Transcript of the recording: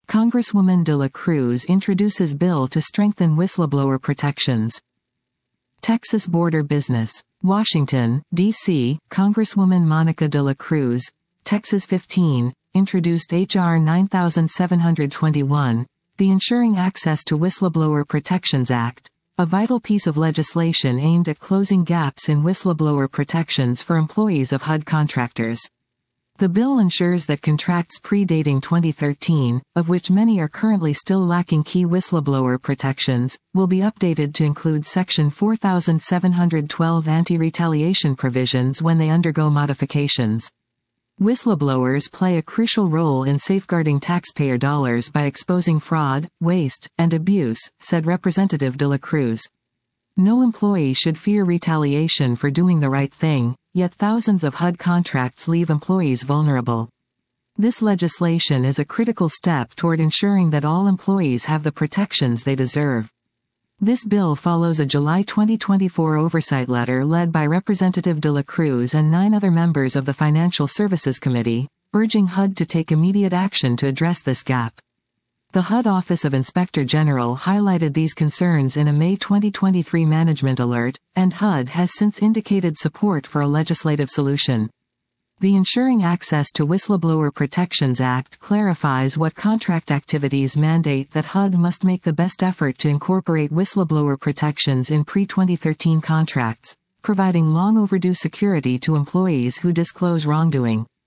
Congresswoman De La Cruz introduces bill to strengthen whistleblower protections. Texas border business. Washington, D.C., Congresswoman Monica De La Cruz, Texas 15, introduced H.R. 9721, the Ensuring Access to Whistleblower Protections Act, a vital piece of legislation aimed at closing gaps in whistleblower protections for employees of HUD contractors. The bill ensures that contracts predating 2013, of which many are currently still lacking key whistleblower protections, will be updated to include Section 4712 anti-retaliation provisions when they undergo modifications. Whistleblowers play a crucial role in safeguarding taxpayer dollars by exposing fraud, waste, and abuse, said Representative De La Cruz. No employee should fear retaliation for doing the right thing, yet thousands of HUD contracts leave employees vulnerable. This legislation is a critical step toward ensuring that all employees have the protections they deserve. This bill follows a July 2024 oversight letter led by Representative De La Cruz and 9 other members of the Financial Services Committee, urging HUD to take immediate action to address this gap. The HUD Office of Inspector General highlighted these concerns in a May 2023 management alert, and HUD has since indicated support for a legislative solution. The Ensuring Access to Whistleblower Protections Act clarifies what contract activities mandate that HUD must make the best effort to incorporate whistleblower protections in pre-2013 contracts, providing long overdue security to employees who disclose wrongdoing.